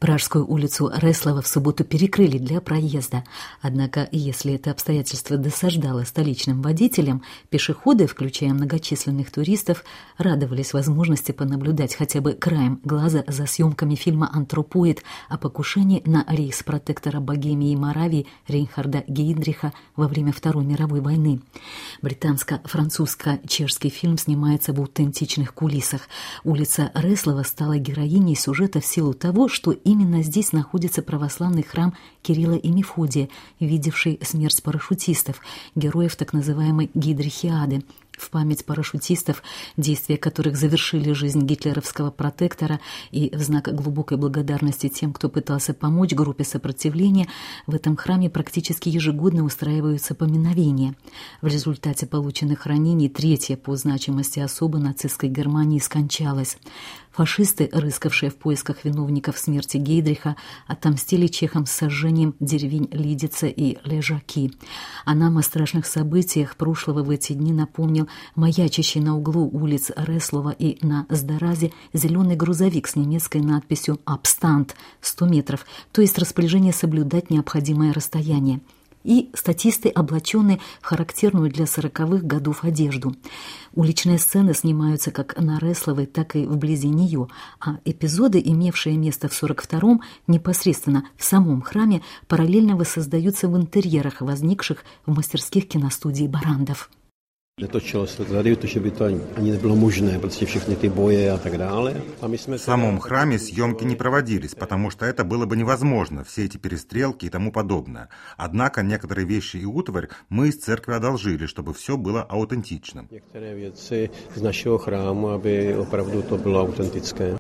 Пражскую улицу Реслова в субботу перекрыли для проезда. Однако, если это обстоятельство досаждало столичным водителям, пешеходы, включая многочисленных туристов, радовались возможности понаблюдать хотя бы краем глаза за съемками фильма «Антропоид» о покушении на рейхспротектора Богемии и Моравии Рейнхарда Гейдриха во время Второй мировой войны. Британско-французско-чешский фильм снимается в аутентичных кулисах. Улица Реслова стала героиней сюжета в силу того, что именно здесь находится православный храм Кирилла и Мефодия, видевший смерть парашютистов, героев так называемой Гейдрихиады. В память парашютистов, действия которых завершили жизнь гитлеровского протектора, и в знак глубокой благодарности тем, кто пытался помочь группе сопротивления, в этом храме практически ежегодно устраиваются поминовения. В результате полученных ранений третья по значимости особа нацистской Германии скончалась. Фашисты, рыскавшие в поисках виновников смерти Гейдриха, отомстили чехам с сожжением деревень Лидица и Лежаки. А нам о страшных событиях прошлого в эти дни напомнил маячащий на углу улиц Реслова и на Здаразе зеленый грузовик с немецкой надписью «Абстант» 100 метров, то есть распоряжение соблюдать необходимое расстояние. И статисты, облаченные в характерную для 40-х годов одежду. Уличные сцены снимаются как на Ресловой, так и вблизи нее, а эпизоды, имевшие место в 42-м, непосредственно в самом храме, параллельно воссоздаются в интерьерах, возникших в мастерских киностудии Барандов. Netočilo se to tady, protože by to ani nebylo možné, protože všechny ty boje a tak dále. В самом храме съемки не проводились, потому что это было бы невозможно, все эти перестрелки и тому подобное. Однако некоторые вещи и утварь мы из церкви одолжили, чтобы все было аутентичным. Některé věci z našeho chrámu, aby opravdu to bylo autentické.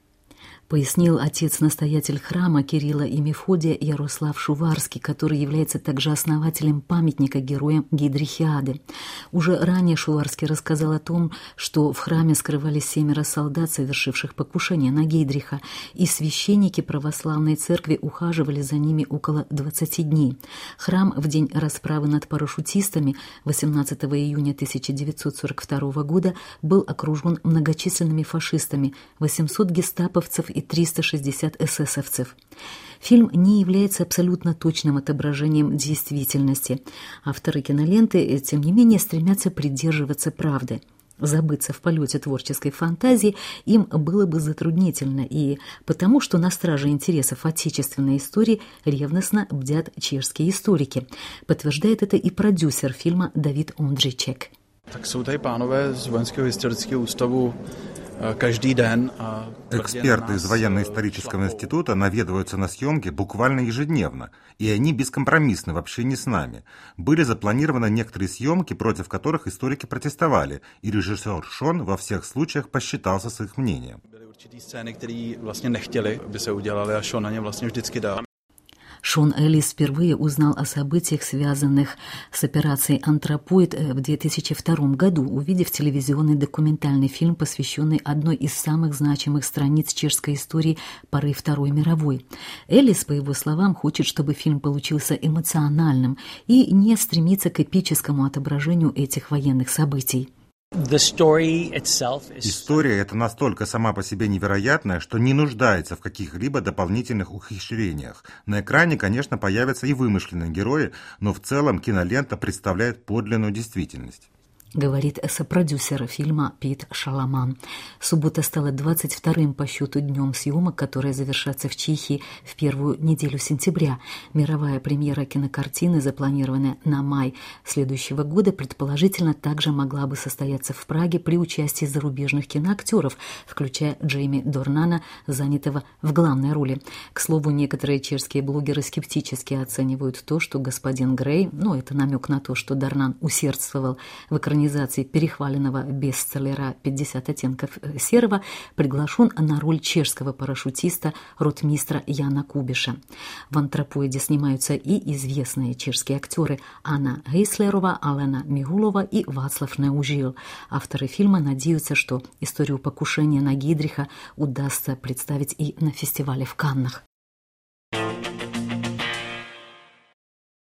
Пояснил отец-настоятель храма Кирилла и Мефодия Ярослав Шуварский, который является также основателем памятника героям Гейдрихиады. Уже ранее Шуварский рассказал о том, что в храме скрывались 7 солдат, совершивших покушение на Гейдриха, и священники православной церкви ухаживали за ними около 20 дней. Храм в день расправы над парашютистами 18 июня 1942 года был окружен многочисленными фашистами, 800 гестаповцев и 360 эсэсовцев. Фильм не является абсолютно точным отображением действительности. Авторы киноленты, тем не менее, стремятся придерживаться правды. Забыться в полете творческой фантазии им было бы затруднительно, и потому, что на страже интересов отечественной истории ревностно бдят чешские историки. Подтверждает это и продюсер фильма Давид Ондричек. Так jsou tady pánové z Vojenského historického ústavu каждый день. Эксперты из военно-исторического института наведываются на съемки буквально ежедневно, и они бескомпромиссны в общении с нами. Были запланированы некоторые съемки, против которых историки протестовали, и режиссер Шон во всех случаях посчитался с их мнением. Byly určitý scény, které vlastně nechtěli, aby se udělali, a Šon na ně vlastně vždycky dal. Шон Эллис впервые узнал о событиях, связанных с операцией «Антропоид» в 2002 году, увидев телевизионный документальный фильм, посвященный одной из самых значимых страниц чешской истории поры Второй мировой. Эллис, по его словам, хочет, чтобы фильм получился эмоциональным и не стремится к эпическому отображению этих военных событий. История эта настолько сама по себе невероятная, что не нуждается в каких-либо дополнительных ухищрениях. На экране, конечно, появятся и вымышленные герои, но в целом кинолента представляет подлинную действительность. Говорит сопродюсер фильма Пит Шаламан. Суббота стала 22-м по счету днем съемок, которые завершатся в Чехии в первую неделю сентября. Мировая премьера кинокартины, запланированная на май следующего года, предположительно также могла бы состояться в Праге при участии зарубежных киноактеров, включая Джейми Дорнана, занятого в главной роли. К слову, некоторые чешские блогеры скептически оценивают то, что господин Грей, это намек на то, что Дорнан усердствовал в экранизации перехваленного бестселлера «50 оттенков серого», приглашен на роль чешского парашютиста ротмистра Яна Кубиша. В «Антропоиде» снимаются и известные чешские актеры Анна Гейслерова, Алена Мигулова и Вацлав Неужил. Авторы фильма надеются, что историю покушения на Гейдриха удастся представить и на фестивале в Каннах.